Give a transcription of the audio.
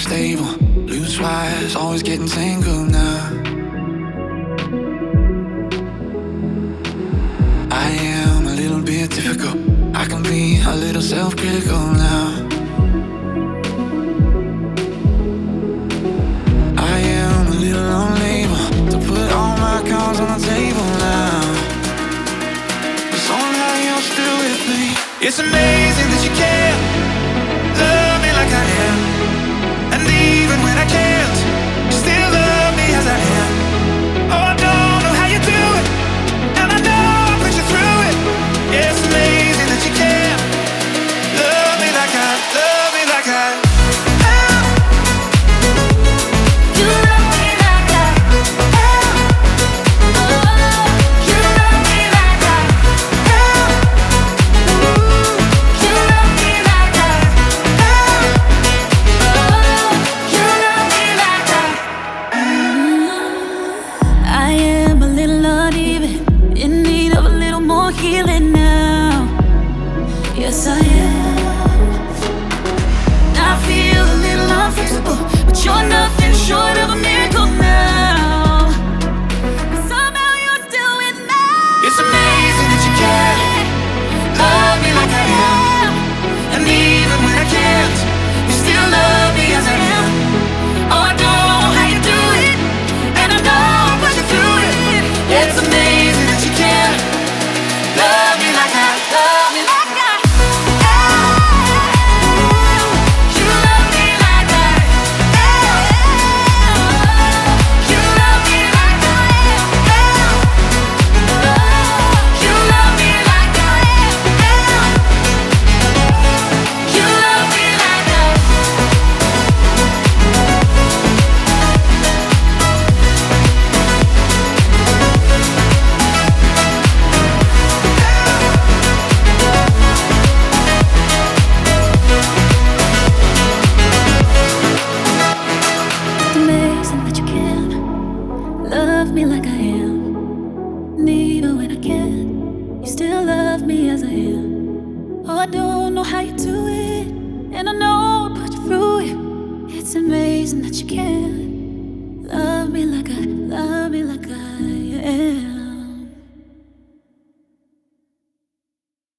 stable. Loose wires, always getting tangled now. I am a little bit difficult. I can be a little self-critical now. I am a little unable to put all my cards on the table now. But somehow you're still with me. It's amazing that you care. Love me like I am. And even when I can't, you still love me as I am. Oh, I don't know how you do it, and I know I put you through it. It's amazing that you care. Love me like I, love me like I am. You love me like I am. Oh, you love me like I am. You love me like I am. Oh, you love me like I am. I am a little uneven, in need of a little more healing now. Yes, I am. I feel a little unfixable, but you're nothing short of a miracle now. Somehow you're still with me. It's amazing that you care. Love me like I am. And even when I can't, you still love me as I am. Oh, I don't know how you do it, and I know I'll put you through it. It's amazing that you care. Love me like I, love me like I am. You love me like I am. You love me like I am. You love me like I am. You love me like I am. Amazing that you can love me like I am. And even when I can't, you still love me as I am. Oh, I don't know how you do it, and I know I put you through it. It's amazing that you can.